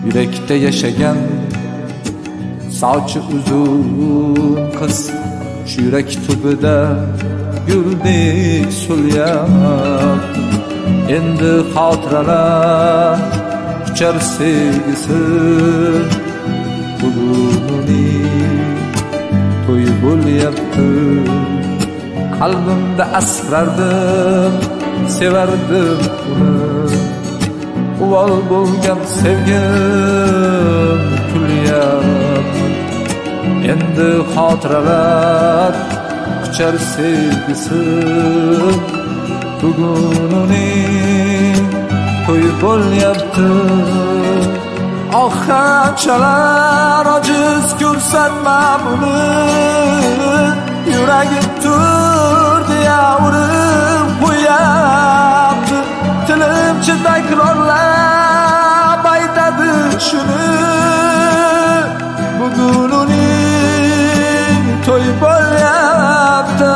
Yurakda yashagan sochi uzun qiz shu yurak tubida guldek so'lyapti. Endi xotiralar uchar sevgisi, buguning to'yi bo'lyapti. Qalbimda asrardim, sevardim uni. Uvol bo'lgan sevgim kulyapti. Endi xotiralar quchar sevgisi, bugun uning to'yi bo'lyapti. Oh, qanchalar ojiz ko'rsatma buni, yuragim turdi urib qo'yapti. Tilimcha takrorlab aytadi shuni, bugun uning to'yi bo'lyapti.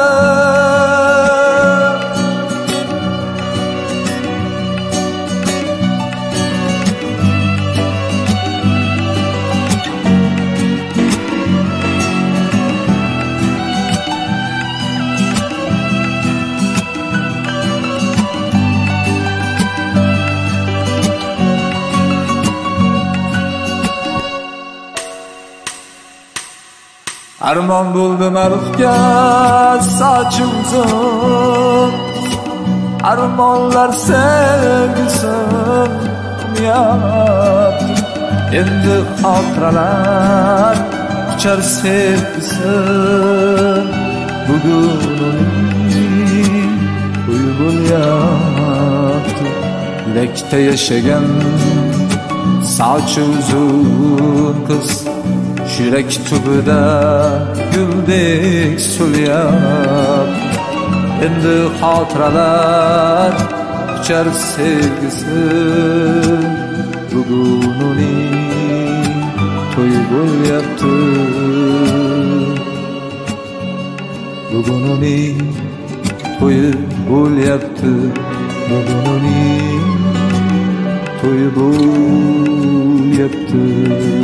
Armon bo'ldim arifga sochi uzun, armonlar sevgisin unyapti. Endi xotiralar quchar sevgisi, bugun uning to'yi bo'lyapti. Yurakda yashagan sochi uzun qiz shu yurak tubida guldek so'lyapti. Endi xotiralar quchar sevgisi, bugun uning to'yi bo'lyapti. Bugun uning to'yi bo'lyapti. Bugun uning to'yi bo'lyapti.